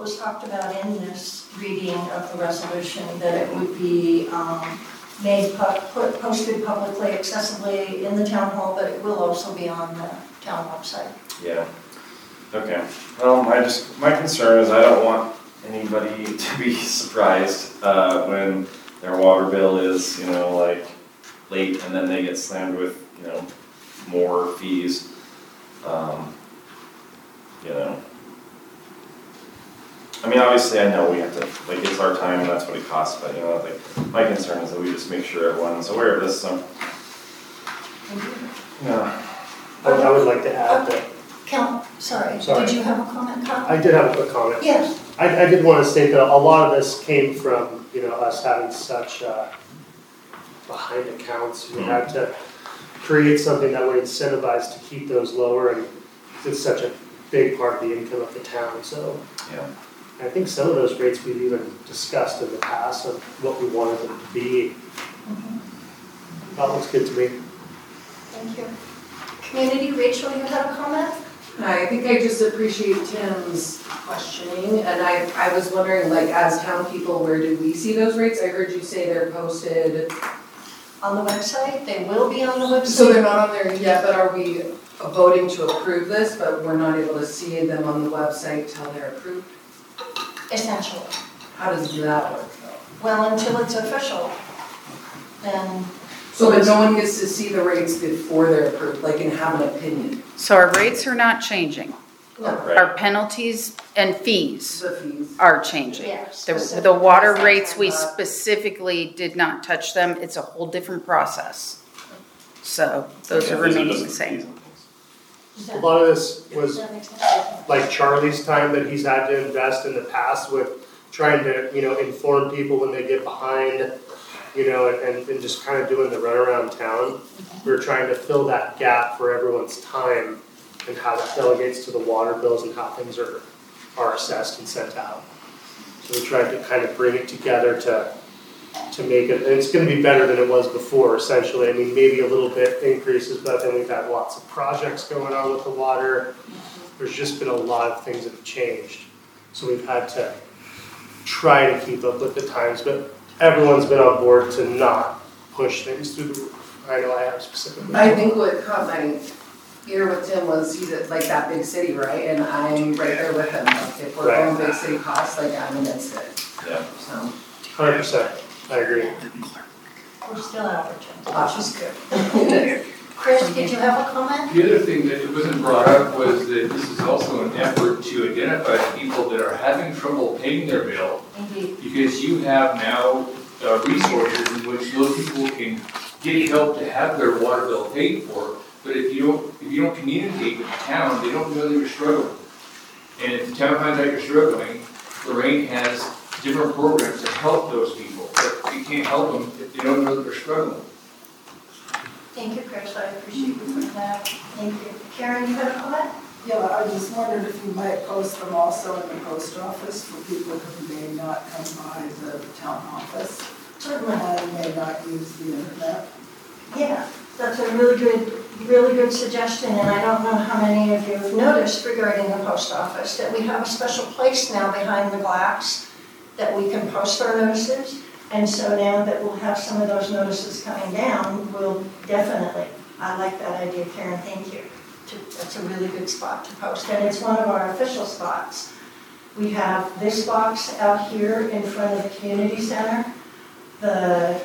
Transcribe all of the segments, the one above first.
was talked about in this reading of the resolution, that it would be posted publicly, accessibly in the town hall, but it will also be on the town website. Yeah. Okay. Well, my concern is I don't want anybody to be surprised when their water bill is, like late, and then they get slammed with, more fees. I mean, obviously, I know we have to, it's our time and that's what it costs, but, my concern is that we just make sure everyone's aware of this, so. Yeah. I would like to add that. Sorry, Sorry. Did you have a comment, Kyle? I did have a quick comment. Yes. I did want to state that a lot of this came from, us having such behind accounts. We had to create something that would incentivize to keep those lower, and it's such a big part of the income of the town. So Yeah. I think some of those rates we've even discussed in the past of what we wanted them to be. That looks good to me. Thank you. Community, Rachel, you had a comment? I think I just appreciate Tim's questioning, and I was wondering, as town people, where do we see those rates? I heard you say they're posted. On the website, they will be on the website. So they're not on there yet, but are we voting to approve this, but we're not able to see them on the website till they're approved? Essentially. How does that work though? Well, until it's official, then. So that no one gets to see the rates before they're approved, and have an opinion? So our rates are not changing. No. Right. Our penalties and fees The fees. are changing. Yes. The water rates, we specifically did not touch them. It's a whole different process. So those are remaining the same. A lot of this was Does that make sense? like Charlie's time that he's had to invest in the past with trying to, inform people when they get behind, and just kind of doing the runaround town. We're trying to fill that gap for everyone's time and how that delegates to the water bills and how things are assessed and sent out. So we tried to kind of bring it together to make it, and it's gonna be better than it was before, essentially. I mean, maybe a little bit increases, but then we've had lots of projects going on with the water. There's just been a lot of things that have changed. So we've had to try to keep up with the times, but everyone's been on board to not push things through the roof. I know I have specifically. I think what caught my ear with Tim was he's at that big city, right? And I'm right there with him. If we're going big city costs, I'm against it. Yeah. So 100%, I agree. We're still averaging, which is good. Chris, did you have a comment? The other thing that wasn't brought up was that this is also an effort to identify people that are having trouble paying their bill, Indeed. because you have now resources in which those people can get help to have their water bill paid for. But if you don't communicate with the town, they don't know that you're struggling. And if the town finds out you're struggling, Lorraine has different programs to help those people. But you can't help them if they don't know that they're struggling. Thank you, Chris, I appreciate you putting that. Thank you. Karen, you had a comment? Yeah, I just wondered if you might post them also in the post office for people who may not come by the town office Certainly. and may not use the internet. Yeah, that's a really good suggestion, and I don't know how many of you have noticed regarding the post office, that we have a special place now behind the glass that we can post our notices. And so now that we'll have some of those notices coming down, we'll definitely, I like that idea, Karen, thank you. That's a really good spot to post, and it's one of our official spots. We have this box out here in front of the community center, the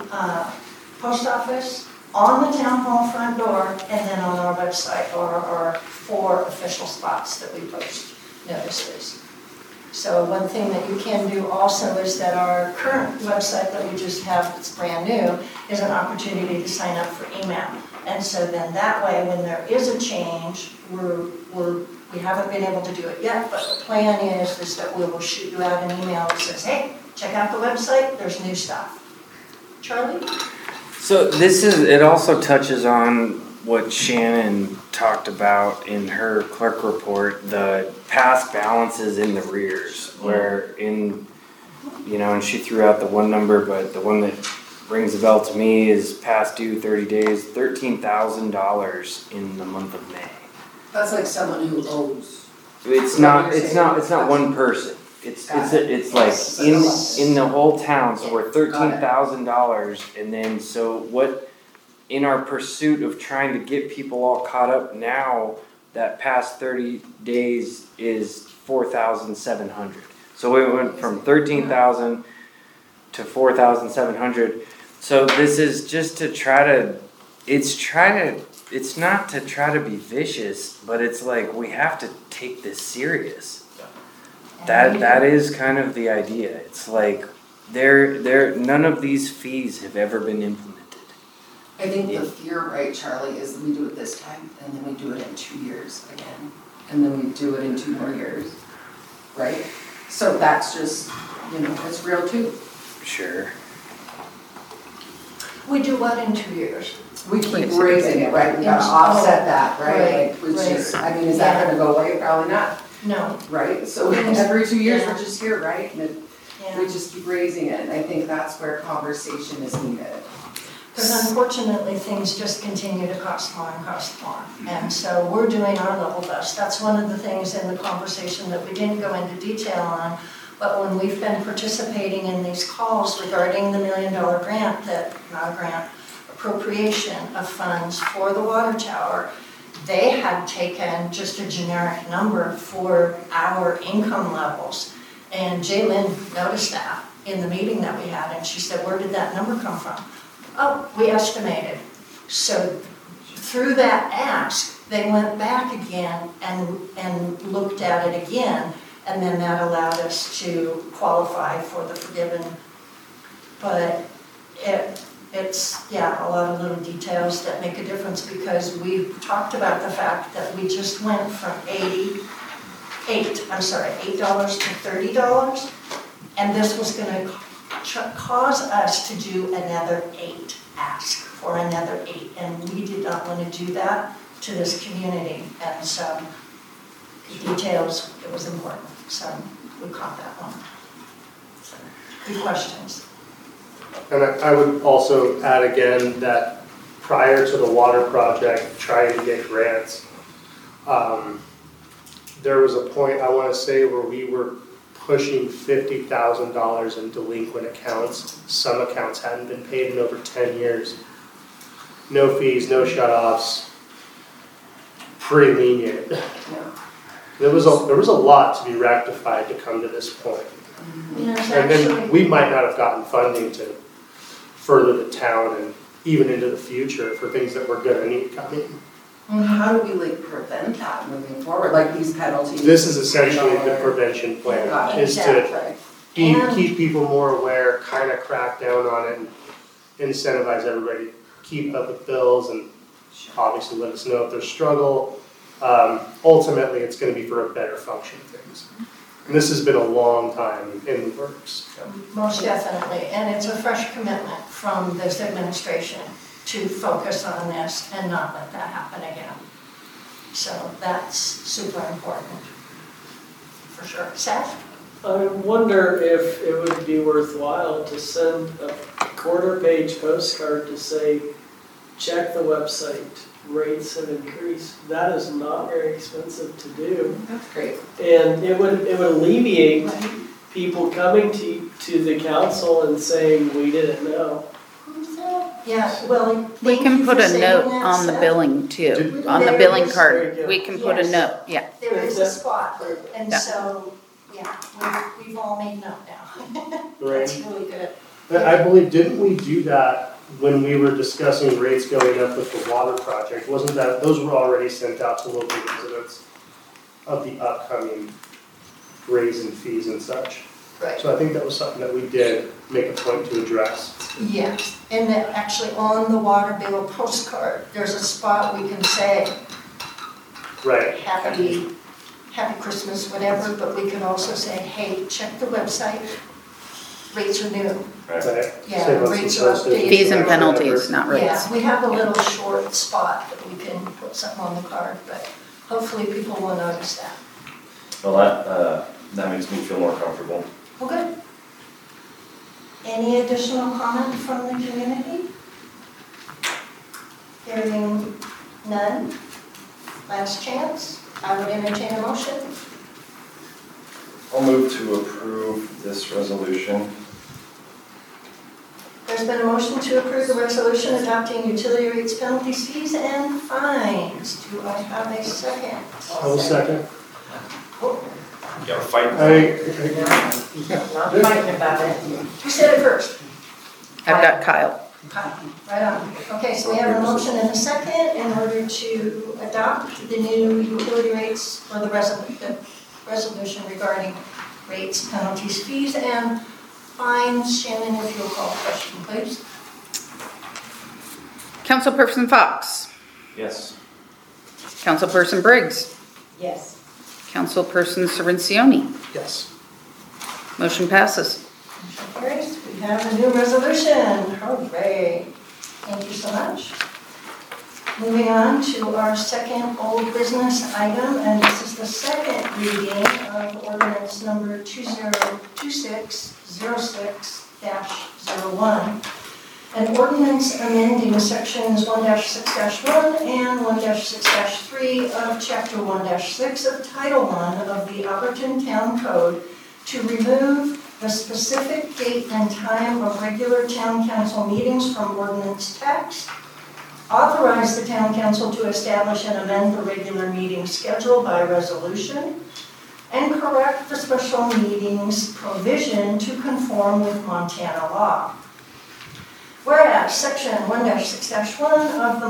post office, on the town hall front door, and then on our website are our 4 official spots that we post notices. So one thing that you can do also is that our current website that we just have, that's brand new, is an opportunity to sign up for email. And so then that way, when there is a change, we haven't been able to do it yet, but the plan is that we will shoot you out an email that says, hey, check out the website, there's new stuff. Charlie? So it also touches on what Shannon talked about in her clerk report, the past balances in the rears, where and she threw out the one number, but the one that rings a bell to me is past due 30 days, $13,000 in the month of May. that's like someone who owes. It's not one person. It's Got it's like in the whole town, so we're $13,000, and then so what? In our pursuit of trying to get people all caught up now, that past 30 days is 4,700. So we went from 13,000 to 4,700. So this is just to try to. It's not to try to be vicious, but it's like we have to take this serious. That is kind of the idea. It's like none of these fees have ever been implemented. I think the fear, right, Charlie, is we do it this time, and then we do it in 2 years again, and then we do it in 2 more years, right? So that's just, it's real too. Sure. We do what in 2 years? We keep raising it, right? We gotta offset that, right? Like, which is, I mean, is that gonna go away? Probably not, No. right? So every 2 years, we're just here, right? And Yeah. we just keep raising it, and I think that's where conversation is needed. Because unfortunately, things just continue to cost more and cost more. And so we're doing our level best. That's one of the things in the conversation that we didn't go into detail on. But when we've been participating in these calls regarding the $1 million grant, appropriation of funds for the water tower, they had taken just a generic number for our income levels. And Jalen noticed that in the meeting that we had, and she said, "Where did that number come from?" "Oh, we estimated." So through that ask, they went back again and looked at it again, and then that allowed us to qualify for the forgiven. But it's a lot of little details that make a difference, because we've talked about the fact that we just went from $8 to $30, and this was gonna cause us to do another 8, ask for another 8, and we did not want to do that to this community. And so details, it was important, so we caught that one. So, good questions. And I would also add again that prior to the water project trying to get grants, there was a point, I want to say, where we were pushing $50,000 in delinquent accounts. Some accounts hadn't been paid in over 10 years. No fees, no shut-offs, pretty lenient. Yeah. There was a lot to be rectified to come to this point. And then we might not have gotten funding to further the town and even into the future for things that we're gonna need coming. How do we prevent that moving forward, like these penalties? This is essentially the prevention plan, is to keep people more aware, kind of crack down on it, and incentivize everybody to keep up with bills, and obviously let us know if there's struggle. Ultimately, it's gonna be for a better function of things. And this has been a long time in the works. Most definitely, and it's a fresh commitment from this administration to focus on this and not let that happen again. So that's super important, for sure. Seth? I wonder if it would be worthwhile to send a quarter-page postcard to say, check the website, rates have increased. That is not very expensive to do. That's great. And it would alleviate people coming to the council and saying, we didn't know. Yeah, well, We thank can you put for a saying note that, on the Seth. billing too, on the There billing is- card. There you We go. can put a Yes. note, yeah. There is a spot, and Yeah. so, yeah, we've all made note now. That's really good. I believe, didn't we do that when we were discussing rates going up with the water project? Wasn't that, those were already sent out to local residents of the upcoming raise in fees and such? Right. So I think that was something that we did make a point to address. Yes, and that actually on the water bill postcard, there's a spot we can say, Right. happy Christmas, whatever, but we can also say, hey, check the website, rates are new. Right. Yeah, Save us some rates are postage. updated. Fees and penalties, not rates. Yeah, we have a little short spot that we can put something on the card, but hopefully people will notice that. Well, that makes me feel more comfortable. Well, good. Any additional comment from the community? Hearing none, last chance, I would entertain a motion. I'll move to approve this resolution. There's been a motion to approve the resolution adopting utility rates, penalties, fees, and fines. Do I have a second? I will second. You gotta fight. Not fighting about it. Who said it first? I've got Kyle. Right on. Okay, so we have a motion and a second in order to adopt the new utility rates or the resolution regarding rates, penalties, fees, and fines. Shannon, if you'll call the question, please. Councilperson Fox. Yes. Councilperson Briggs. Yes. Councilperson Cirincione. Yes. Motion passes. Motion carries. We have a new resolution. Hooray. Thank you so much. Moving on to our second old business item, and this is the second reading of ordinance number 2026-06-01. An ordinance amending sections 1-6-1 and 1-6-3 of chapter 1-6 of title 1 of the Alberton Town Code to remove the specific date and time of regular town council meetings from ordinance text, authorize the town council to establish and amend the regular meeting schedule by resolution, and correct the special meetings provision to conform with Montana law. Whereas section 1-6-1 of the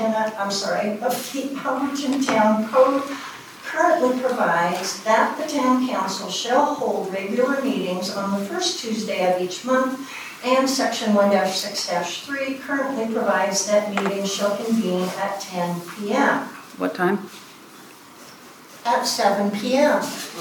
Alberton Town Code currently provides that the town council shall hold regular meetings on the first Tuesday of each month, and section 1-6-3 currently provides that meetings shall convene at 10 p.m. What time? At 7 p.m. I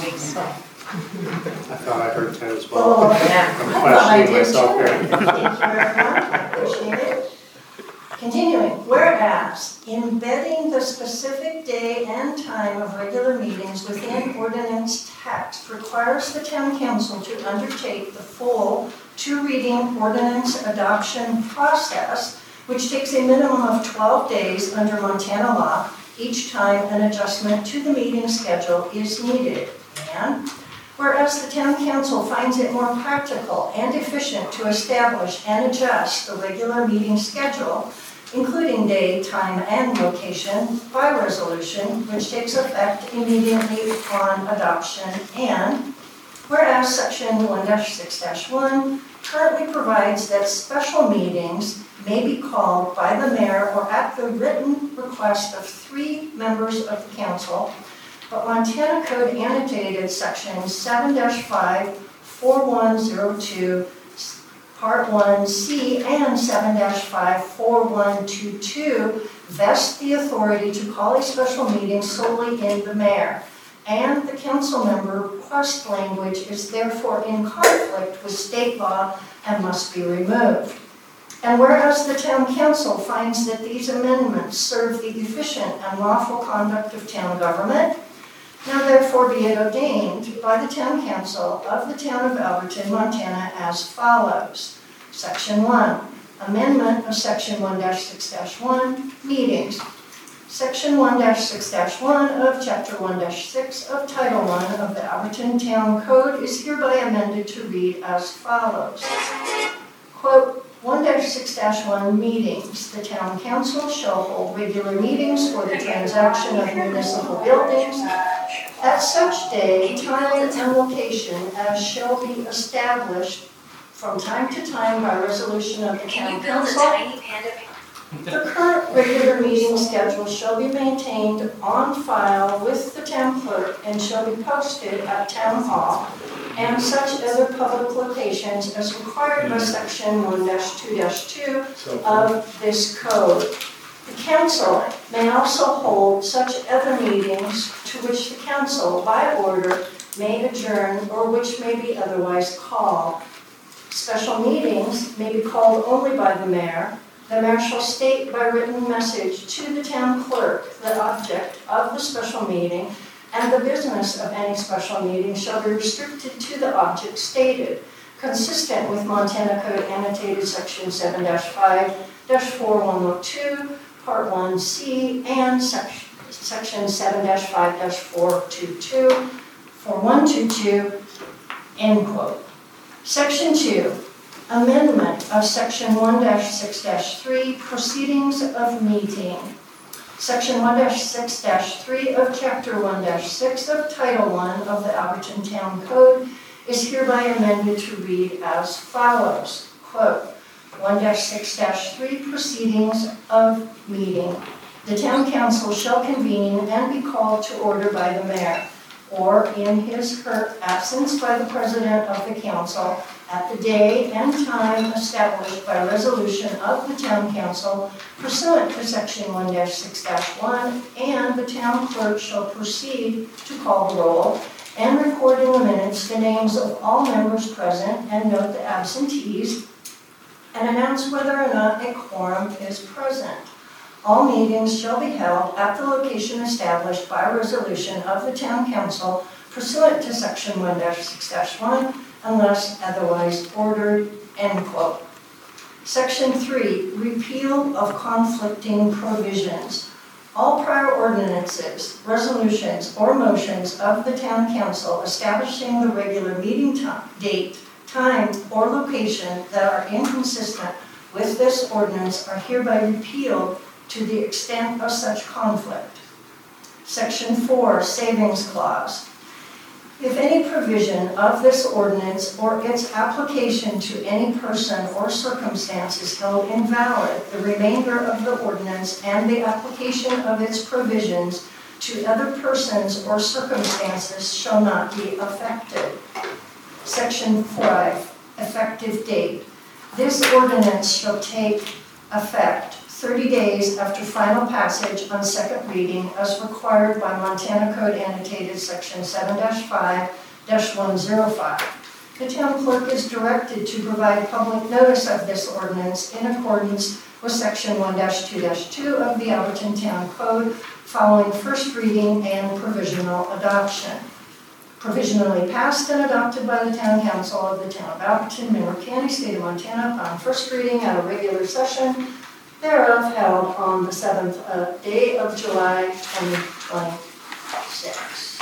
thought I heard 10 as well. Oh, yeah. I'm I thought I questioning did myself too. here. Thank you very much, I appreciate it. Continuing, whereas embedding the specific day and time of regular meetings within ordinance text requires the town council to undertake the full two-reading ordinance adoption process, which takes a minimum of 12 days under Montana law each time an adjustment to the meeting schedule is needed. And whereas the town council finds it more practical and efficient to establish and adjust the regular meeting schedule, including day, time, and location, by resolution, which takes effect immediately upon adoption, and whereas section 1-6-1 currently provides that special meetings may be called by the mayor or at the written request of 3 members of the council, but Montana Code annotated section 7-5-4102 Part 1C and 7-5-4122 vest the authority to call a special meeting solely in the mayor, and the council member request language is therefore in conflict with state law and must be removed. And whereas the town council finds that these amendments serve the efficient and lawful conduct of town government, now therefore be it ordained by the town council of the town of Alberton, Montana as follows. Section 1, amendment of section 1-6-1, meetings. Section 1-6-1 of chapter 1-6 of title 1 of the Alberton Town Code is hereby amended to read as follows. Quote, 1-6-1 meetings. The town council shall hold regular meetings for the transaction of municipal buildings at such day, time, and location as shall be established from time to time by resolution of the town council. The current regular meeting schedule shall be maintained on file with the town clerk and shall be posted at town hall and such other public locations as required by section 1-2-2 of this code. The council may also hold such other meetings to which the council, by order, may adjourn or which may be otherwise called. Special meetings may be called only by the mayor. The mayor shall state by written message to the town clerk the object of the special meeting, and the business of any special meeting shall be restricted to the object stated, consistent with Montana Code annotated section 7-5-4102, part 1C, and section 7-5-422, 4122, end quote. Section 2, amendment of section 1-6-3, proceedings of meeting. Section 1-6-3 of chapter 1-6 of Title I of the Alberton Town Code is hereby amended to read as follows, quote, 1-6-3 proceedings of meeting. The town council shall convene and be called to order by the mayor, or in his/her absence by the president of the council, at the day and time established by resolution of the town council pursuant to section 1-6-1, and the town clerk shall proceed to call the roll and record in the minutes the names of all members present and note the absentees and announce whether or not a quorum is present. All meetings shall be held at the location established by resolution of the town council pursuant to section 1-6-1 unless otherwise ordered, end quote. Section 3, repeal of conflicting provisions. All prior ordinances, resolutions, or motions of the town council establishing the regular meeting date, time, or location that are inconsistent with this ordinance are hereby repealed to the extent of such conflict. Section 4, savings clause. If any provision of this ordinance or its application to any person or circumstance is held invalid, the remainder of the ordinance and the application of its provisions to other persons or circumstances shall not be affected. Section 5, effective date. This ordinance shall take effect 30 days after final passage on second reading as required by Montana Code Annotated Section 7-5-105. The town clerk is directed to provide public notice of this ordinance in accordance with Section 1-2-2 of the Alberton Town Code following first reading and provisional adoption. Provisionally passed and adopted by the Town Council of the Town of Alberton, Mineral County, State of Montana upon first reading at a regular session thereof held on the 7th day of July 2026.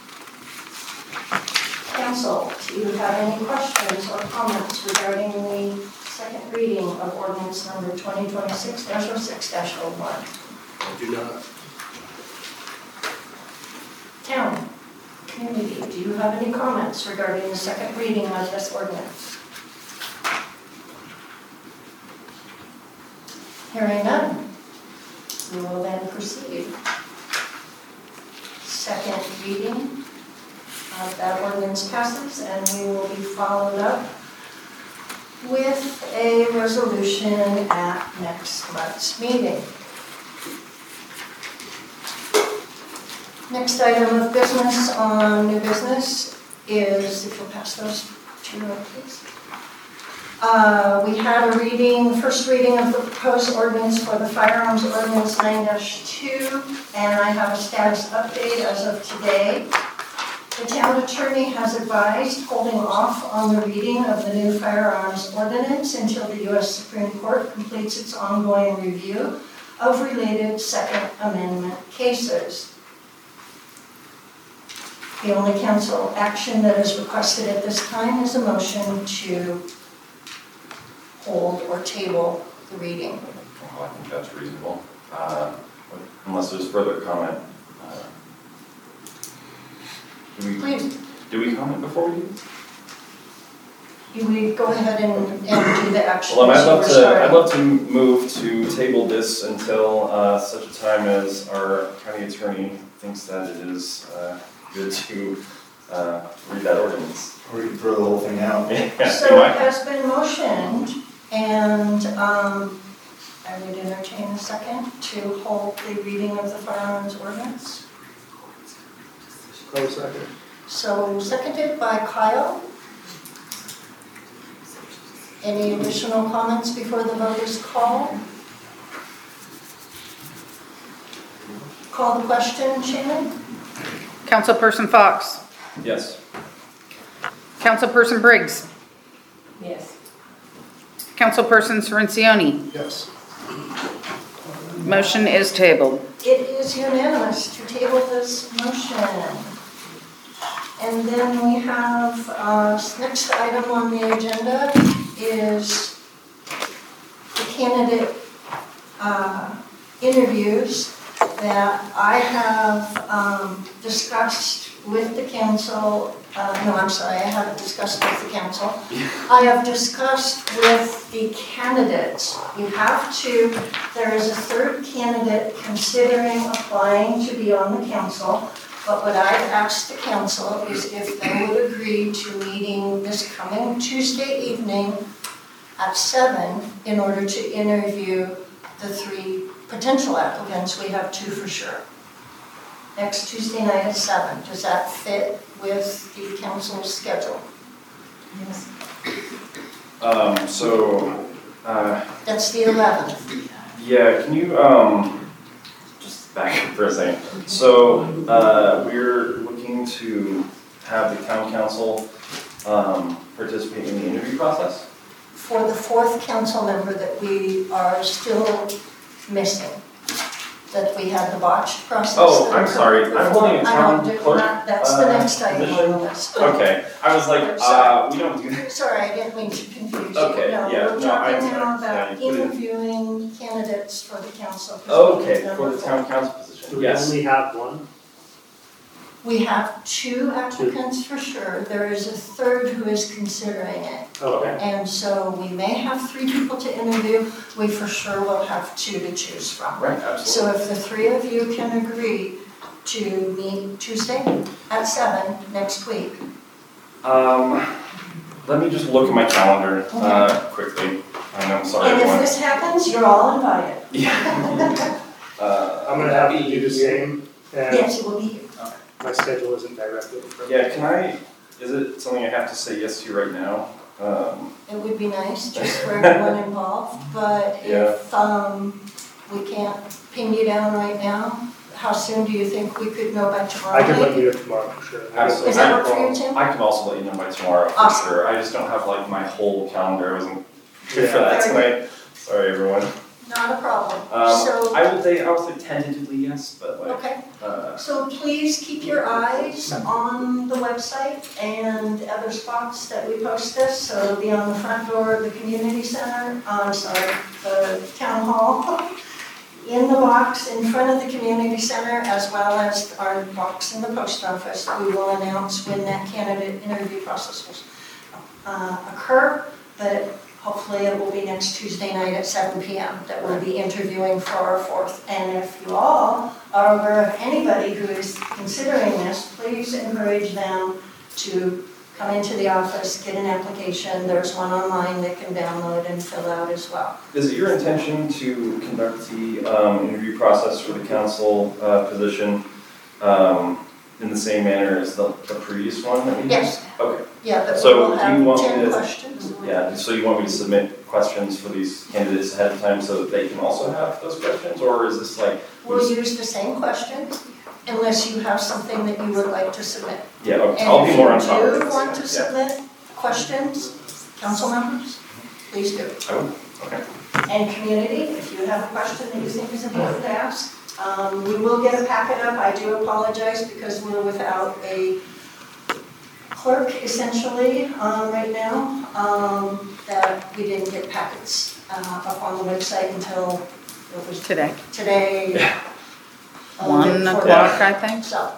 Council, do you have any questions or comments regarding the second reading of ordinance number 2026-06-01? I do not. Town, community, do you have any comments regarding the second reading of this ordinance? Hearing none, we will then proceed. Second reading of that ordinance passes, and we will be followed up with a resolution at next month's meeting. Next item of business on new business is, if you'll pass those to me, please. We had a first reading of the proposed ordinance for the firearms ordinance 9-2, and I have a status update as of today. The town attorney has advised holding off on the reading of the new firearms ordinance until the U.S. Supreme Court completes its ongoing review of related Second Amendment cases. The only council action that is requested at this time is a motion to hold or table the reading. Well, I think that's reasonable, unless there's further comment. Please. Do we comment before we do? We go ahead and do the action. Well, I'd love to move to table this until such a time as our county attorney thinks that it is good to read that ordinance. Or you can throw the whole thing out. Yeah, So it has been motioned, and I would entertain a second to hold the reading of the firearms ordinance. Second. So seconded by Kyle. Any additional comments before the vote is called? Call the question, Shannon? Councilperson Fox. Yes. Councilperson Briggs. Yes. Councilperson Cirincione. Yes. Motion is tabled. It is unanimous to table this motion. And then we have, next item on the agenda is the candidate interviews that I have discussed with the council. No, I'm sorry, I haven't discussed with the council. I have discussed with the candidates. You have to, there is a third candidate considering applying to be on the council. But what I've asked the council is if they would agree to meeting this coming Tuesday evening at 7 in order to interview the 3 potential applicants. We have 2 for sure. Next Tuesday night at 7. Does that fit with the council's schedule? Yes. That's the 11th. Yeah, can you, just back up for a second. So, we're looking to have the town council, participate in the interview process? For the 4th council member that we are still missing, that we had the botched process. Oh, I'm sorry, I'm holding a town clerk, That's the next item on the list. Okay, I was like, we don't do that. Sorry, I didn't mean to confuse you. Okay, No, yeah, we're no, I'm talking sorry. now about Yeah, you put it- interviewing candidates for the council position. Okay, number for the 4. town council Do position, we yes. only have one? We have 2 applicants for sure. There is a third who is considering it. Okay. And so we may have 3 people to interview. We for sure will have 2 to choose from. Right, So absolutely. if the 3 of you can agree to meet Tuesday at 7 next week. Let me just look at my calendar, quickly. I'm sorry, And if everyone. this happens, you're all invited. Yeah. I'm gonna have to do the same, and Yes, it will be here. my schedule isn't directly from. Yeah, is it something I have to say yes to right now? It would be nice just for everyone involved, but if we can't pin you down right now, how soon do you think we could know by tomorrow I can night? let you know tomorrow for sure. Absolutely. Is that work for you, Tim? I can also let you know by tomorrow for Awesome. sure. I just don't have like my whole calendar. I wasn't good for Yeah. that tonight. Sorry, everyone. Not a problem. So, I would say tentatively yes, but like, okay. uh, So please keep your eyes on the website and other spots that we post this. So it'll be on the front door of the community center, the town hall, in the box in front of the community center, as well as our box in the post office. We will announce when that candidate interview process will occur, but hopefully it will be next Tuesday night at 7 p.m. that we'll be interviewing for our 4th. And if you all are aware of anybody who is considering this, please encourage them to come into the office, get an application. There's one online they can download and fill out as well. is it your intention to conduct the interview process for the council position in the same manner as the previous one that we had? Yes. Okay. Yeah, but we So will do you have want 10 me to- questions. Yeah, so you want me to submit questions for these candidates ahead of time so that they can also have those questions, or is this like? We'll use the same questions unless you have something that you would like to submit. Yeah, okay, I'll be more on top of And if this. you do want to Yeah, submit questions, council members, please do. I would, okay. And community, if you have a question that you think is important to ask, we will get a packet up. I do apologize because we're without a clerk essentially right now, that we didn't get packets up on the website until it was Today, today. 1 o'clock, I think. So,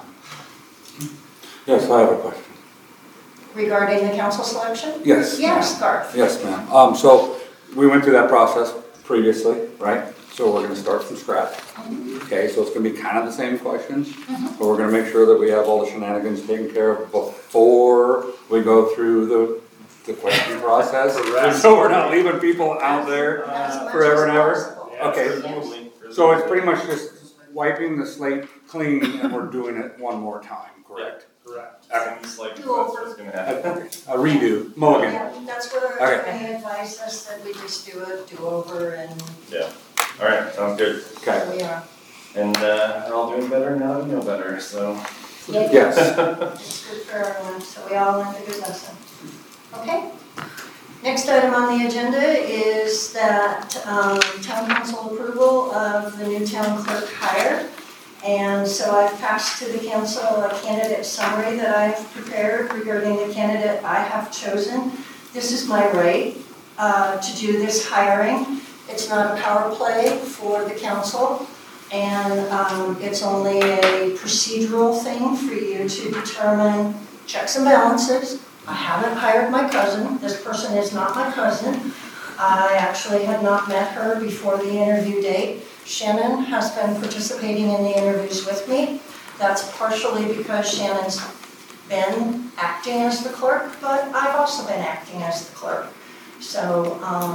Yes, I have a question. regarding the council selection? Yes. Yes, Garth. Yes, ma'am. So we went through that process previously, right? So we're gonna start from scratch. Okay, so it's gonna be kind of the same questions, but we're gonna make sure that we have all the shenanigans taken care of before we go through the question process. Correct. So we're not leaving people out there. As much forever as and ever? possible. Okay. Presumably. So it's pretty much just wiping the slate clean and we're doing it one more time, correct? Correct. Seems like that's what's gonna happen. A redo, mulligan. Yeah, that's what our Okay. attorney advised us, that we just do a do-over and All right, sounds good. Okay. here we are. And we're all doing better now that we know better, so. Yes. It's good for everyone, so we all learned a good lesson. Okay? Next item on the agenda is that town council approval of the new town clerk hire. And so I've passed to the council a candidate summary that I've prepared regarding the candidate I have chosen. This is my right to do this hiring. It's not a power play for the council, and it's only a procedural thing for you to determine checks and balances. I haven't hired my cousin. This person is not my cousin. I actually had not met her before the interview date. Shannon has been participating in the interviews with me. That's partially because Shannon's been acting as the clerk, but I've also been acting as the clerk. So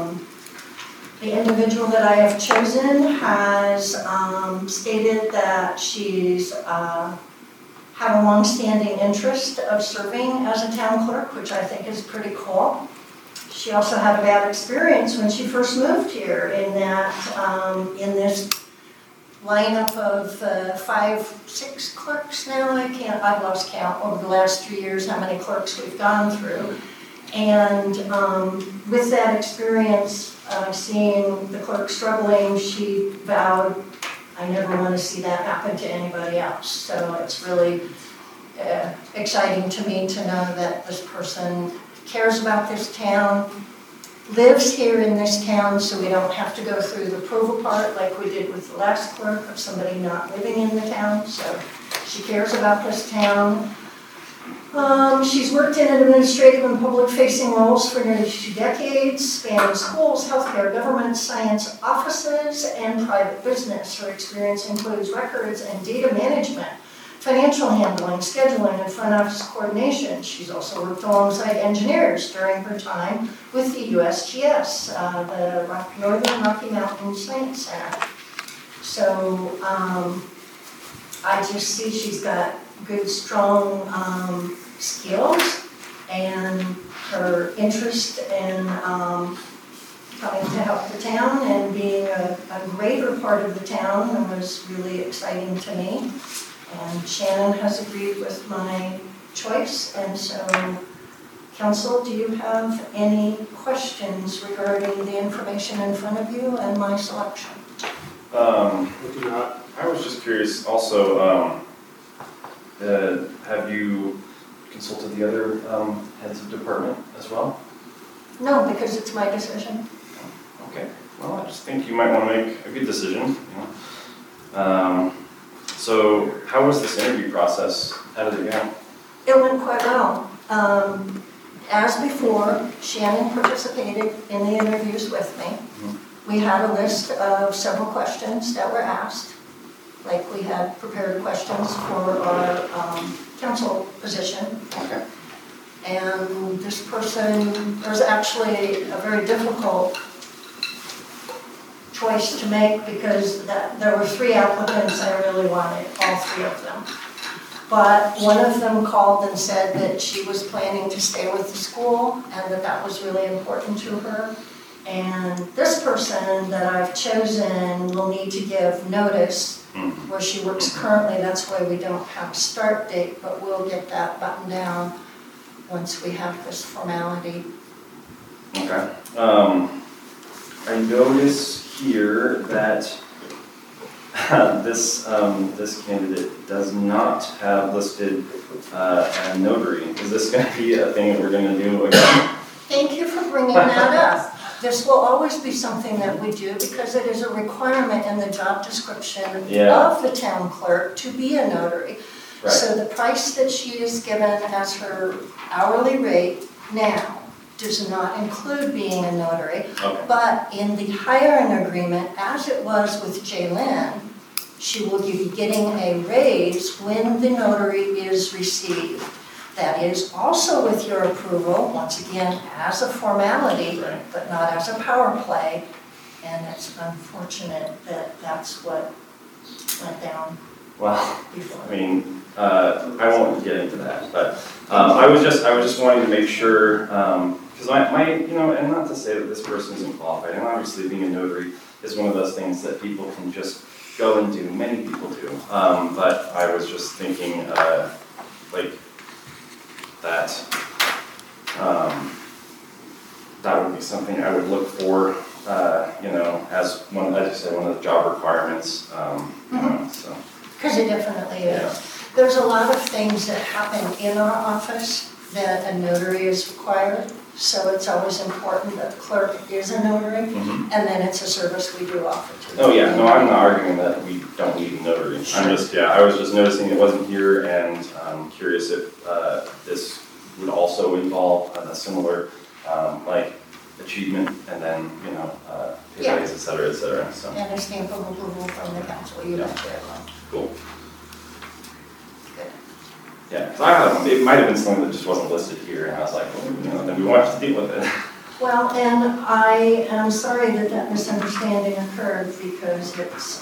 the individual that I have chosen has stated that she's have a long-standing interest of serving as a town clerk, which I think is pretty cool. She also had a bad experience when she first moved here in that, in this lineup of 5, 6 clerks now, I've lost count over the last 3 years how many clerks we've gone through. And with that experience, seeing the clerk struggling, she vowed, I never want to see that happen to anybody else. So it's really exciting to me to know that this person cares about this town, lives here in this town, so we don't have to go through the approval part like we did with the last clerk of somebody not living in the town. So she cares about this town. She's worked in administrative and public-facing roles for nearly 2 decades, spanning schools, healthcare, government, science offices, and private business. Her experience includes records and data management, financial handling, scheduling, and front office coordination. She's also worked alongside engineers during her time with the USGS, the Northern Rocky Mountain Science Center. So I just see she's got good, strong skills, and her interest in coming to help the town and being a greater part of the town was really exciting to me. And Shannon has agreed with my choice, and so, council, do you have any questions regarding the information in front of you and my selection? I was just curious also, have you consulted the other heads of department as well? No, because it's my decision. Okay, well, I just think you might want to make a good decision, you know. So how was this interview process? How did it go? It went quite well. As before, Shannon participated in the interviews with me. Mm-hmm. We had a list of several questions that were asked, like we had prepared questions for our council position. Okay. And this person, there was actually a very difficult choice to make because there were 3 applicants I really wanted, all 3 of them. But one of them called and said that she was planning to stay with the school and that was really important to her. And this person that I've chosen will need to give notice where she works currently. That's why we don't have a start date, but we'll get that buttoned down once we have this formality. Okay. I notice here that this candidate does not have listed a notary. Is this going to be a thing that we're going to do again? Thank you for bringing that up. This will always be something that we do because it is a requirement in the job description of the town clerk to be a notary. Right. So the price that she is given as her hourly rate now does not include being a notary, but in the hiring agreement, as it was with Jaylyn, she will be getting a raise when the notary is received. That is also with your approval, once again, as a formality, but not as a power play, and it's unfortunate that that's what went down. Well, before. I mean, I won't get into that, but I was just wanting to make sure, because my, you know, and not to say that this person isn't qualified, and obviously being a notary is one of those things that people can just go and do, many people do, but I was just thinking, like, that that would be something I would look for, you know, as one, as you said, one of the job requirements, you know, so. Because it definitely is. There's a lot of things that happen in our office that a notary is required. So it's always important that the clerk is a notary, and then it's a service we do offer to them. Oh, yeah, no, I'm not arguing that we don't need a notary. I'm just, I was just noticing it wasn't here, and I'm curious if this would also involve a similar, like, achievement, and then, you know, pay raise, et cetera, so. And a stamp of approval from the council, you bet that one. Cool. Good. Yeah, because I don't know, it might have been something that just wasn't listed here, and I was like, well, you know, then we want to deal with it. Well, and I am sorry that that misunderstanding occurred because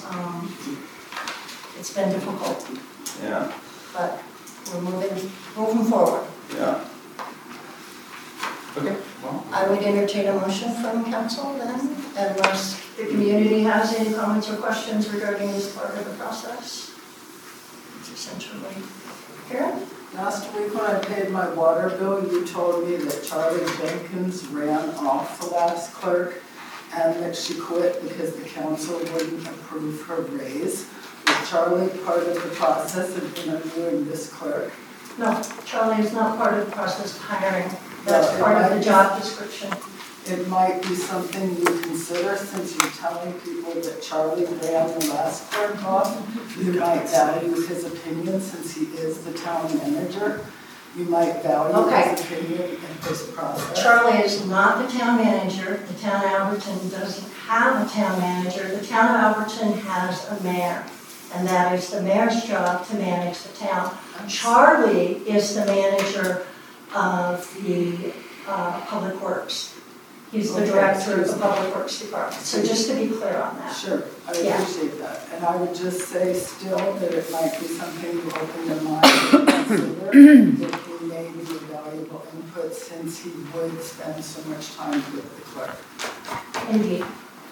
it's been difficult, Yeah, but we're moving forward. yeah. Okay, well. I would entertain a motion from council then, unless the community has any comments or questions regarding this part of the process. It's essentially, Karen? Last week when I paid my water bill, you told me that Charlie Jenkins ran off the last clerk and that she quit because the council wouldn't approve her raise. Was Charlie part of the process of interviewing this clerk? No, Charlie is not part of the process of hiring. That's part of the job description. It might be something you consider since you're telling people that Charlie ran the last clerk off. You might value his opinion since he is the town manager. You might value his opinion in this process. Charlie is not the town manager. The town of Alberton doesn't have a town manager. The town of Alberton has a mayor, and that is the mayor's job to manage the town. Charlie is the manager of the Public Works. He's the director of the Public Works Department. So just to be clear on that. Sure, I appreciate that. And I would just say still that it might be something you open your mind to consider, that he may be a valuable input since he would spend so much time with the clerk. Indeed.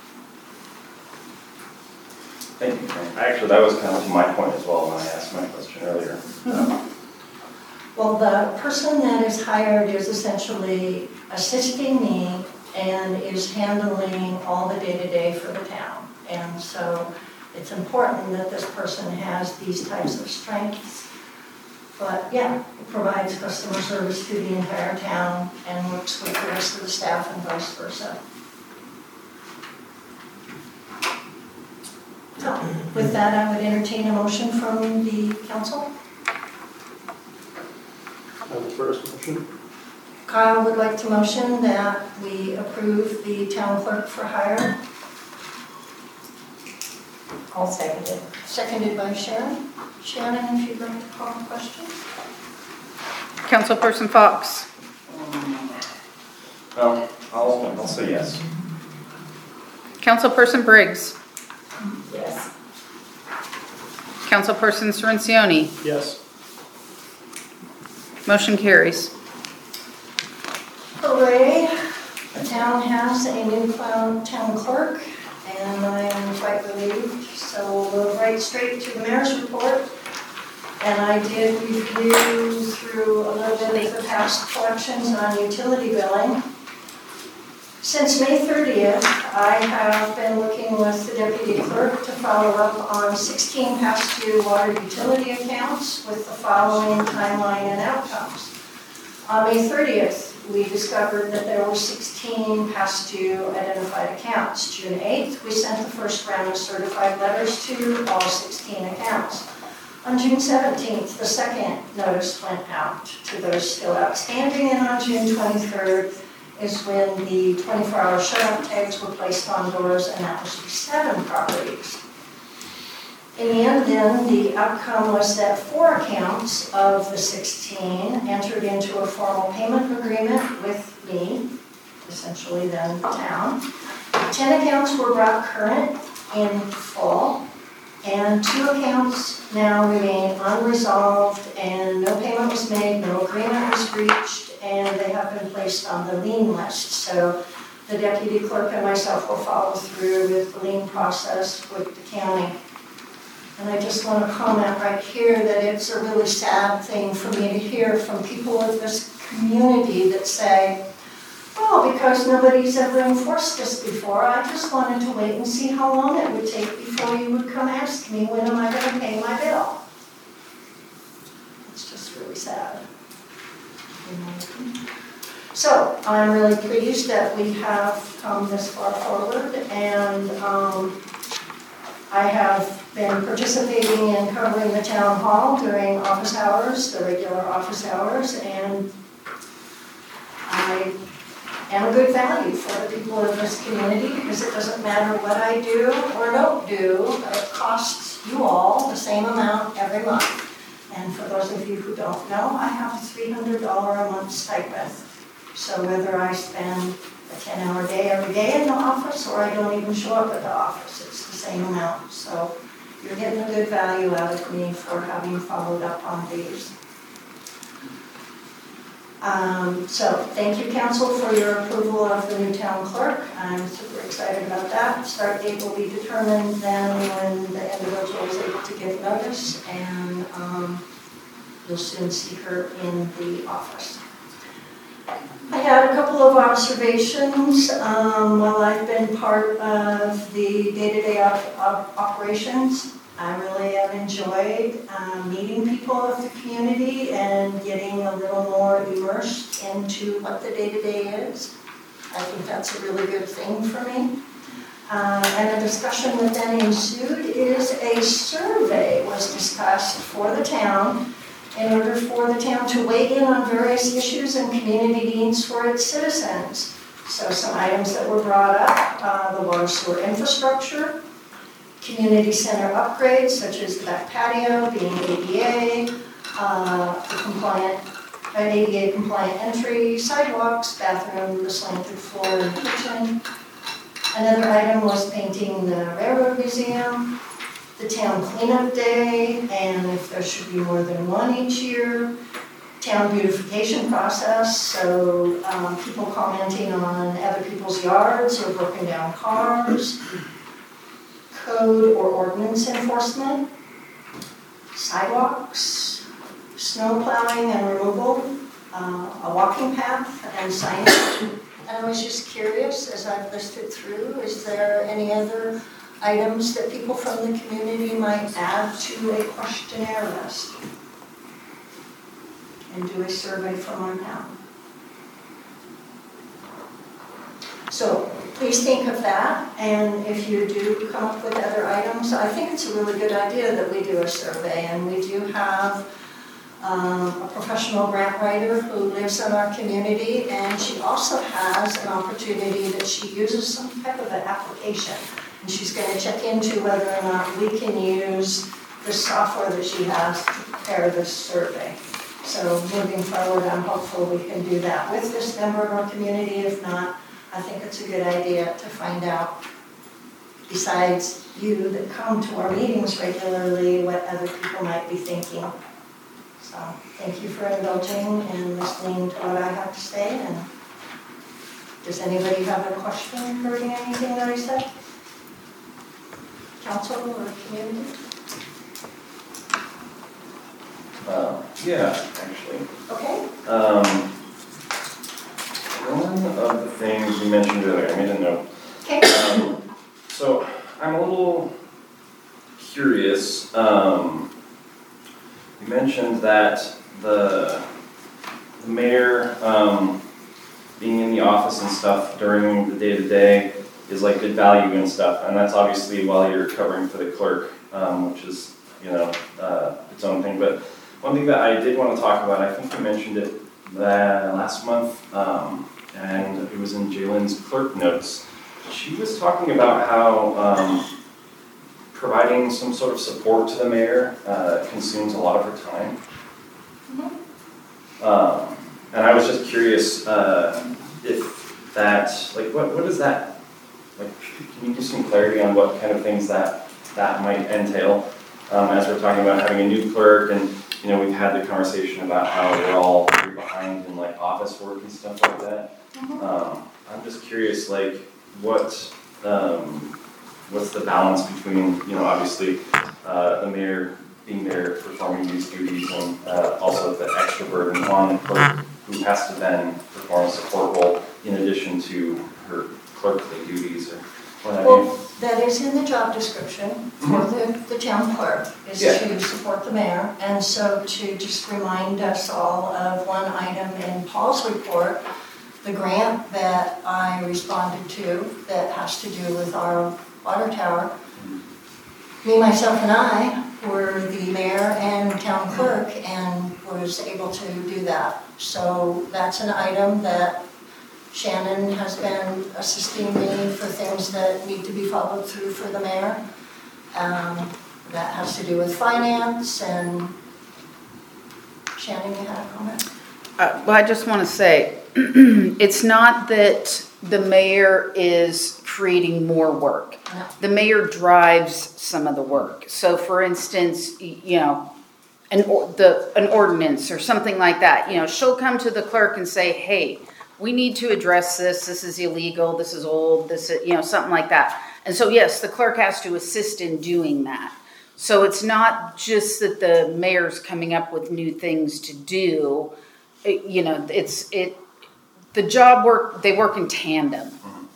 Thank you, Frank. Actually, that was kind of my point as well when I asked my question earlier. Well, the person that is hired is essentially assisting me and is handling all the day-to-day for the town. And so it's important that this person has these types of strengths. But yeah, it provides customer service to the entire town and works with the rest of the staff and vice versa. So with that, I would entertain a motion from the council. The first motion. Kyle would like to motion that we approve the town clerk for hire. I'll second it. Seconded by Sharon. Shannon, if you'd like to call the question. Councilperson Fox. Well, I'll say yes. Councilperson Briggs. Yes. Councilperson Cirincione. Yes. Motion carries. Hooray. The town has a new town clerk, and I am quite relieved. So we'll go right straight to the mayor's report. And I did review through a little bit of the past collections on utility billing. Since May 30th, I have been working with the deputy clerk to follow up on 16 past due water utility accounts with the following timeline and outcomes. On May 30th, we discovered that there were 16 past due identified accounts. June 8th, we sent the first round of certified letters to all 16 accounts. On June 17th, the second notice went out to those still outstanding, and on June 23rd is when the 24-hour shut-off tags were placed on doors, and that was for 7 properties. In the end, then, the outcome was that 4 accounts of the 16 entered into a formal payment agreement with me, essentially then the town. 10 accounts were brought current in full, and 2 accounts now remain unresolved, and no payment was made, no agreement was reached, and they have been placed on the lien list. So the deputy clerk and myself will follow through with the lien process with the county. And I just want to comment right here that it's a really sad thing for me to hear from people of this community that say, oh, No, because nobody's ever enforced this before. I just wanted to wait and see how long it would take before you would come ask me, when am I gonna pay my bill? It's just really sad. So, I'm really pleased that we have come this far forward, and I have been participating in covering the town hall during office hours, the regular office hours, and I am a good value for the people of this community, because it doesn't matter what I do or don't do, it costs you all the same amount every month. And for those of you who don't know, I have a $300 a month stipend. So whether I spend a 10-hour day every day in the office, or I don't even show up at the office, it's the same amount. So you're getting a good value out of me for having followed up on these. So thank you, council, for your approval of the new town clerk. I'm super excited about that. Start date will be determined then when the individual is able to give notice, and you'll soon see her in the office. I had a couple of observations while I've been part of the day-to-day operations. I really have enjoyed meeting people of the community and getting a little more immersed into what the day-to-day is. I think that's a really good thing for me. And a discussion that then ensued is a survey was discussed for the town in order for the town to weigh in on various issues and community needs for its citizens. So some items that were brought up, the water sewer infrastructure, community center upgrades such as the back patio being ADA, an ADA compliant entry, sidewalks, bathroom, the slanted floor in the kitchen. Another item was painting the railroad museum, the town cleanup day, and if there should be more than one each year, town beautification process, so people commenting on other people's yards or broken down cars, code or ordinance enforcement, sidewalks, snow plowing and removal, a walking path and signage. And I was just curious, as I've listed through, is there any other items that people from the community might add to a questionnaire list? And do a survey from our town. So please think of that, and if you do come up with other items, I think it's a really good idea that we do a survey, and we do have a professional grant writer who lives in our community, and she also has an opportunity that she uses some type of an application, and she's going to check into whether or not we can use the software that she has to prepare this survey. So moving forward, I'm hopeful we can do that with this member of our community. If not, I think it's a good idea to find out, besides you that come to our meetings regularly, what other people might be thinking. So thank you for indulging and listening to what I have to say. And does anybody have a question regarding anything that I said? Council or community? Yeah, actually. Okay. One of the things you mentioned earlier, I made a note. Okay. So I'm a little curious. You mentioned that the mayor being in the office and stuff during the day-to-day is like good value and stuff, and that's obviously while you're covering for the clerk, which is, you know, its own thing. But one thing that I did want to talk about, I think you mentioned it last month, and it was in Jalen's clerk notes. She was talking about how providing some sort of support to the mayor consumes a lot of her time. Mm-hmm. And I was just curious if that, like, what is that? Like, can you give some clarity on what kind of things that might entail? As we're talking about having a new clerk, and you know, we've had the conversation about how we're all behind in like office work and stuff like that. I'm just curious, like, what's the balance between, you know, obviously the mayor being there performing these duties, and also the extra burden on the clerk who has to then perform a support role in addition to her clerkly duties or what have you. Well, that is in the job description for the town clerk, is Yeah. to support the mayor. And so to just remind us all of one item in Paul's report, the grant that I responded to that has to do with our water tower. Me, myself, and I were the mayor and town clerk and was able to do that. So that's an item that Shannon has been assisting me for things that need to be followed through for the mayor. That has to do with finance and Shannon, you had a comment? Well, I just want to say, it's not that the mayor is creating more work. No. The mayor drives some of the work. So for instance, you know, an ordinance or something like that, you know, she'll come to the clerk and say, hey, we need to address this. This is illegal. This is old. This is, you know, something like that. And so, yes, the clerk has to assist in doing that. So it's not just that the mayor's coming up with new things to do. You know, the job work, they work in tandem.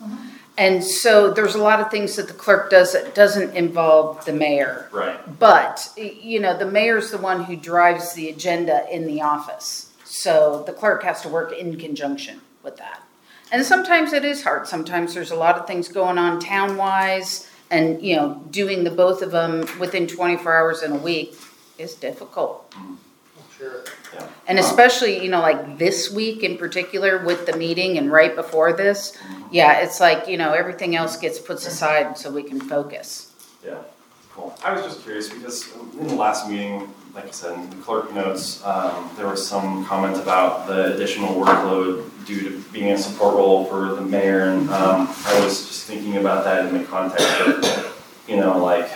And so there's a lot of things that the clerk does that doesn't involve the mayor. Right. But, you know, the mayor's the one who drives the agenda in the office. So the clerk has to work in conjunction with that. And sometimes it is hard. Sometimes there's a lot of things going on town-wise, and, you know, doing the both of them within 24 hours in a week is difficult. Sure. Yeah. And especially, you know, like this week in particular with the meeting and right before this, yeah, it's like, you know, everything else gets put aside so we can focus. Yeah, cool. I was just curious because in the last meeting, like I said, in the clerk notes, there was some comment about the additional workload due to being a support role for the mayor, and I was just thinking about that in the context of, you know, like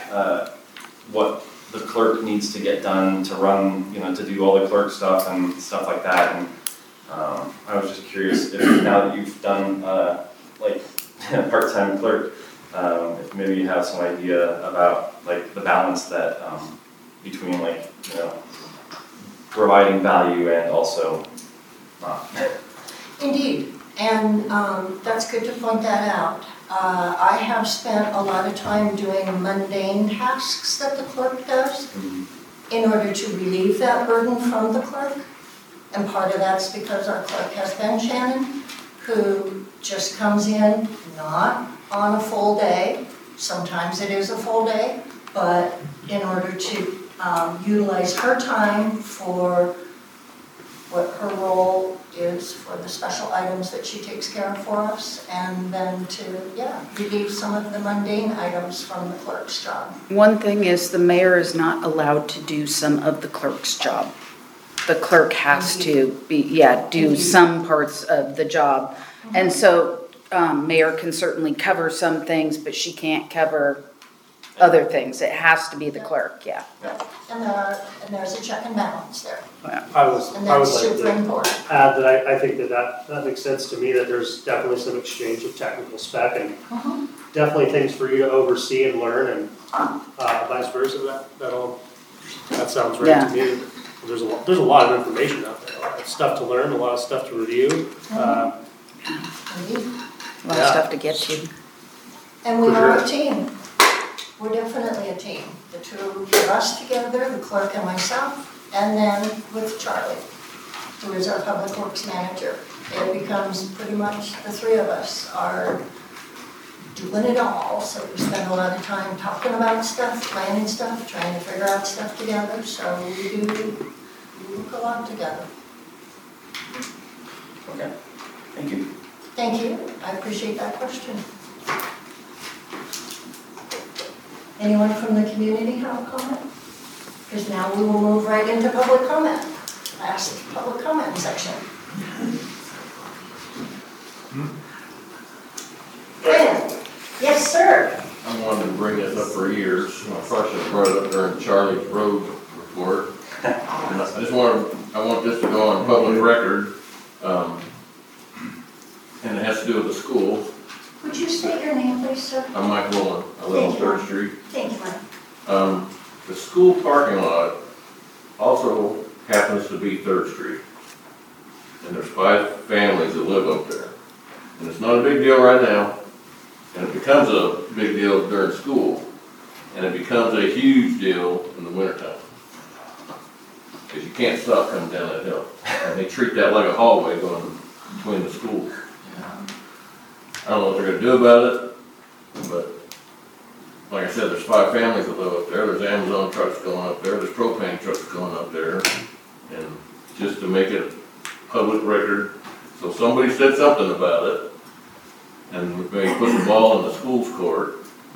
what the clerk needs to get done to run, you know, to do all the clerk stuff and stuff like that. And I was just curious if now that you've done like part-time clerk, if maybe you have some idea about like the balance that between like, you know, providing value and also not. Indeed, and that's good to point that out. I have spent a lot of time doing mundane tasks that the clerk does in order to relieve that burden from the clerk. And part of that's because our clerk has been Shannon, who just comes in not on a full day. Sometimes it is a full day, but in order to utilize her time for what her role is for the special items that she takes care of for us, and then to, relieve some of the mundane items from the clerk's job. One thing is the mayor is not allowed to do some of the clerk's job. The clerk has to do some parts of the job. And so mayor can certainly cover some things, but she can't cover other things. It has to be the clerk, And there's a check and balance there, I would and that's like super to important. add that I think that makes sense to me, that there's definitely some exchange of technical spec and definitely things for you to oversee and learn, and vice versa. That sounds right to me. There's a lot of information out there, a lot of stuff to learn, a lot of stuff to review. Indeed. A lot of stuff to get to. And we For are sure. a team. We're definitely a team. The two of us together, the clerk and myself, and then with Charlie, who is our public works manager. It becomes pretty much the three of us are doing it all, so we spend a lot of time talking about stuff, planning stuff, trying to figure out stuff together, so we work a lot together. Okay, thank you. Thank you, I appreciate that question. Anyone from the community have a comment? Because now we will move right into public comment. Last public comment section. Ben, yes, sir. I wanted to bring this up for years. I first brought it up during Charlie's road report. And I want this to go on public record. And it has to do with the schools. Would you state your name, please, sir? I'm Mike Rowland. I live on Thank you. 3rd Street. Thank you, Mike. The school parking lot also happens to be 3rd Street. And there's 5 families that live up there. And it's not a big deal right now, and it becomes a big deal during school, and it becomes a huge deal in the wintertime. Because you can't stop coming down that hill, and they treat that like a hallway going between the schools. I don't know what they're gonna do about it, but like I said, there's 5 families that live up there, there's Amazon trucks going up there, there's propane trucks going up there, and just to make it public record, so somebody said something about it, and maybe put the ball in the school's court.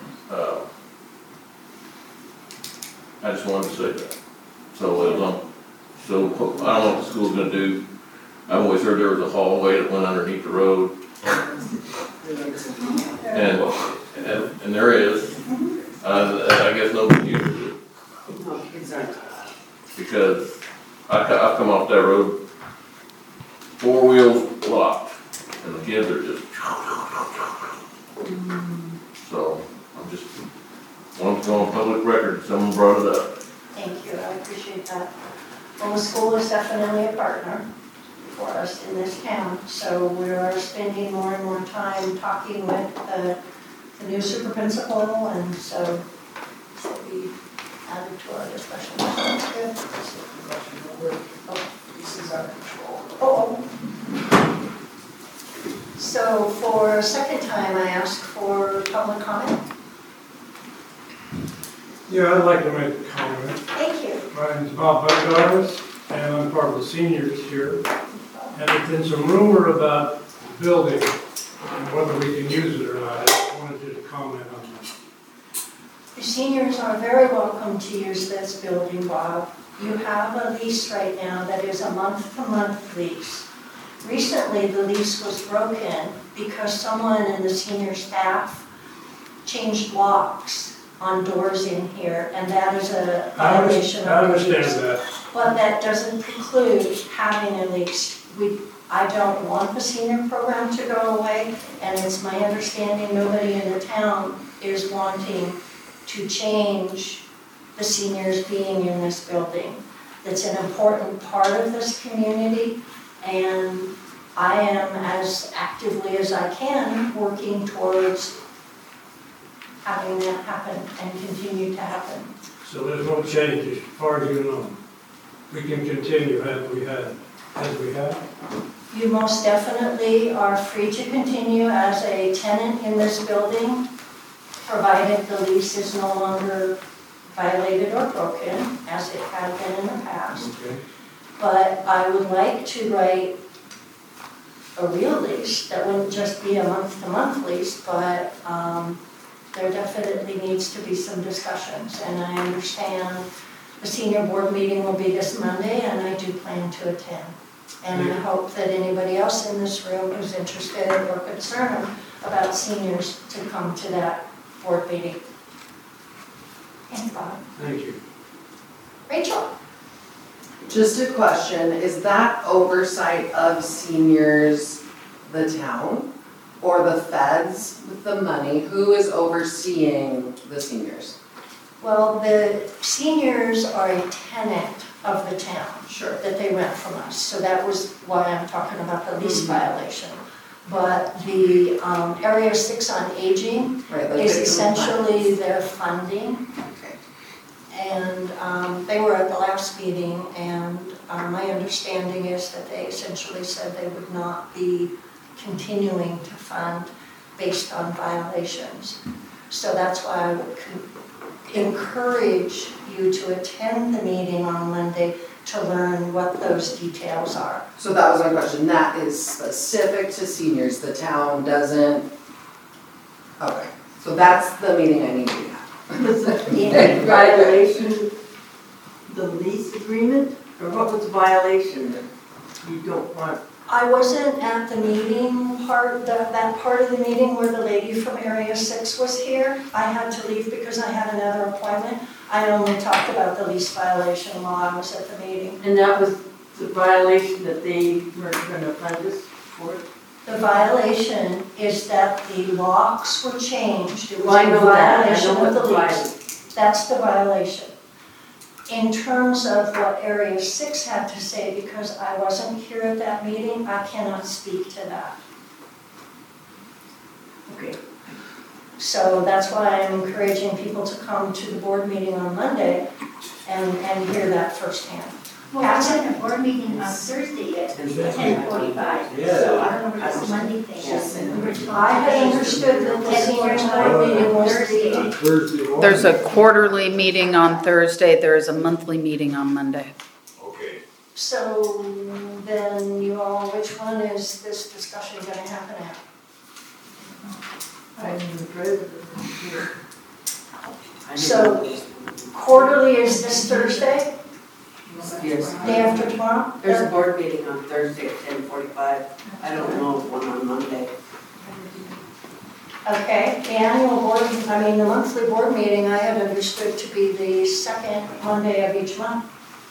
I just wanted to say that. So, I don't know what the school's gonna do. I've always heard there was a hallway that went underneath the road. And there is, I guess nobody uses it. Because I've come off that road, 4 wheels locked, and the kids are just. So, I'm just, wanted to go on public record, someone brought it up. Thank you, I appreciate that. Well, the school is definitely a partner for us in this town, so we are spending more and more time talking with the new super principal, and so we added to our discussion. That's good. This is our control. Oh. So for a second time, I asked for public comment. Yeah, I'd like to make a comment. Thank you. My name's Bob Bugars, and I'm part of the seniors here. And there's been some rumor about the building and whether we can use it or not. I just wanted you to comment on that. The seniors are very welcome to use this building, Bob. You have a lease right now that is a month-to-month lease. Recently, the lease was broken because someone in the senior staff changed locks on doors in here, and that is a violation I of the understand lease. that. But that doesn't preclude having a lease. I don't want the senior program to go away, and it's my understanding nobody in the town is wanting to change the seniors being in this building. It's an important part of this community, and I am, as actively as I can, working towards having that happen and continue to happen. So there's no change as far as you know. We can continue as we have. You most definitely are free to continue as a tenant in this building, provided the lease is no longer violated or broken, as it had been in the past. Okay. But I would like to write a real lease that wouldn't just be a month-to-month lease, but there definitely needs to be some discussions. And I understand the senior board meeting will be this Monday, and I do plan to attend. And I hope that anybody else in this room who's interested or concerned about seniors to come to that board meeting. Thanks, Bob. Thank you. Rachel? Just a question, is that oversight of seniors the town or the feds with the money? Who is overseeing the seniors? Well, the seniors are a tenant of the town. Sure. That they rent from us, so that was why I'm talking about the lease violation. But the Area 6 on Aging Right, like is they essentially their funding. Okay. And they were at the last meeting, and my understanding is that they essentially said they would not be continuing to fund based on violations. So that's why I would encourage you to attend the meeting on Monday to learn what those details are. So that was my question, that is specific to seniors, the town doesn't, okay, so that's the meeting I need to have. Was the violation the lease agreement, or what was the violation that you don't want? I wasn't at the meeting part, that part of the meeting where the lady from Area 6 was here. I had to leave because I had another appointment. I only talked about the lease violation while I was at the meeting. And that was the violation that they were gonna fund us for? The violation is that the locks were changed. It was Well, I know a that. I violation know of the what the lease. That's the violation. In terms of what Area 6 had to say, because I wasn't here at that meeting, I cannot speak to that. So that's why I'm encouraging people to come to the board meeting on Monday and hear that firsthand. Well, we're having a board meeting on Thursday at 10:45, so I don't know if it's a Monday thing. I had understood that the seniors board meeting was the Thursday morning. There's a quarterly meeting on Thursday, there is a monthly meeting on Monday. Okay. So then you all, which one is this discussion gonna happen at? I'm the president here. So quarterly is this Thursday, Yes. day after tomorrow? There's a board meeting on Thursday at 10:45. I don't know of one on Monday. Okay, the annual board, the monthly board meeting I had understood to be the second Monday of each month.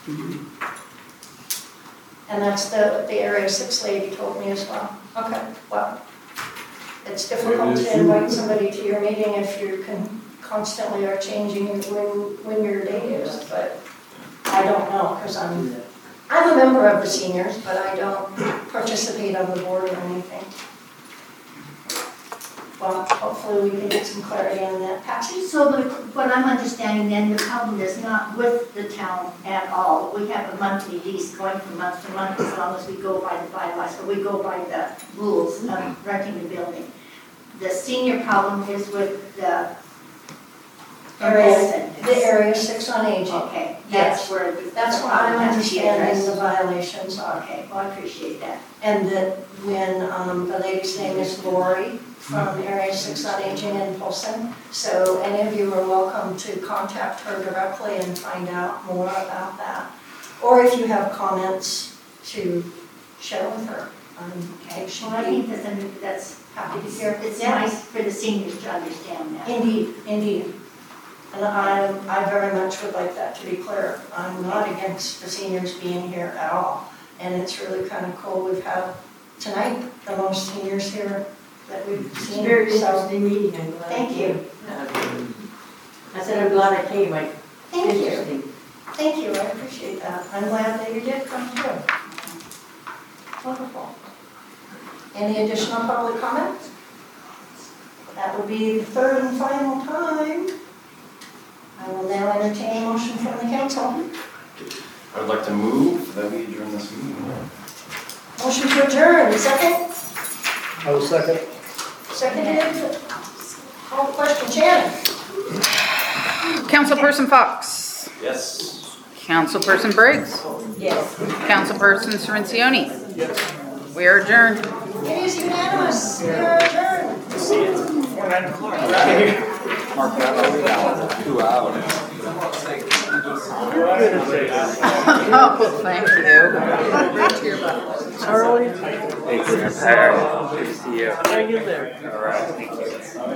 And that's the Area 6 lady told me as well. Okay, well, it's difficult to invite somebody to your meeting if you constantly are changing when your date is, but I don't know, because I'm a member of the seniors, but I don't participate on the board or anything. Well, hopefully we can get some clarity on that. Patsy? So what I'm understanding then, the problem is not with the town at all. We have a monthly lease going from month to month as long as we go by the bylaws, or we go by the rules of renting the building. The senior problem is with the Area 6 on aging. Okay, Yes. that's where. That's what I'm understanding the violations are. Okay, well, I appreciate that. And that when the lady's name is Lori from Area 6 on Aging in Polson. So any of you are welcome to contact her directly and find out more about that. Or if you have comments to share with her. Okay, well, I think that's happy to hear. It's nice for the seniors to understand that. Indeed, indeed. And I very much would like that to be clear. I'm not against the seniors being here at all. And it's really kind of cool. We've had tonight the most seniors here that we've It's a seen. very So, interesting meeting, I'm glad. thank you. I said I'm glad I came, Thank you. interesting. Thank you, I appreciate that. I'm glad that you did come through. Wonderful. Any additional public comments? That will be the third and final time. I will now entertain a motion from the council. I would like to move that we adjourn this meeting. Motion to adjourn, second? I will second. Seconded. Call the question, Shannon. Councilperson Fox. Yes. Councilperson Briggs. Yes. Councilperson Cirincione. We are adjourned. It is unanimous. We are adjourned. Mark that 2 hours. Oh, thank you. Charlie, Hey, good to see you. hang in there. All right, thank you.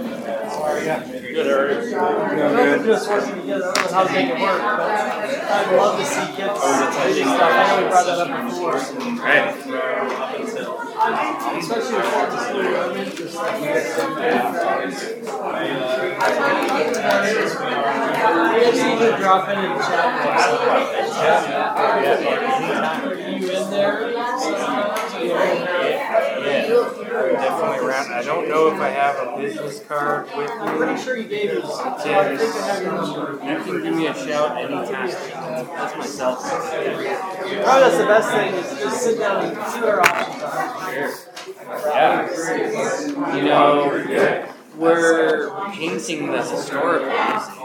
Both of us working together, I don't know how to make it work, but I'd love to see kids doing stuff. I know we brought that up before. Right. Especially with Fox School, I'm interested. I just need to drop in and chat. Are you in there? Definitely around. I don't know if I have a business card with I'm me. pretty sure you gave us, so I think I have your number. You can give me a shout anytime. That's my cell phone. Probably that's the best thing, is just sit down and see what our options are. Yeah. You know, we're painting the historic museum.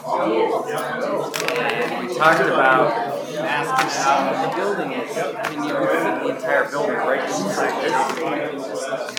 And we talked about asking how the building is. Can you fit the entire building right inside this?